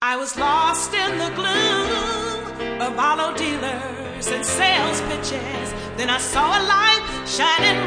I was lost in the gloom of auto dealers and sales pitches. Then I saw a light shining